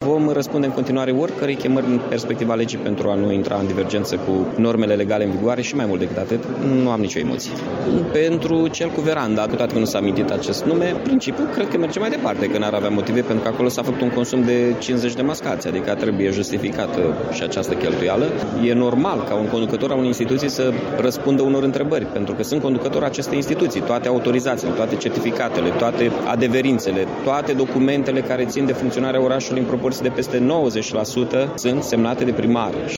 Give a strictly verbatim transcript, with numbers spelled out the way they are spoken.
vom răspunde în continuare oricărei chemări în perspectiva legii pentru a nu intra în divergență cu normele legale în vigoare și mai mult decât atât, nu am nicio emoție. Pentru cel cu veranda, cu toate că nu s-a amintit acest nume, principiul cred că merge mai departe, că n-ar avea motive, pentru că acolo s-a făcut un consum de cincizeci de mascați, adică trebuie justificată și această cheltuială. E normal ca un conducător a unei instituții să răspundă unor întrebări, pentru că sunt conducător acestei instituții, toate autorizațiile, toate certificatele, toate adeverințele, toate documentele care țin de funcționarea orașului în proporție de peste nouăzeci la sută sunt semnate de primar.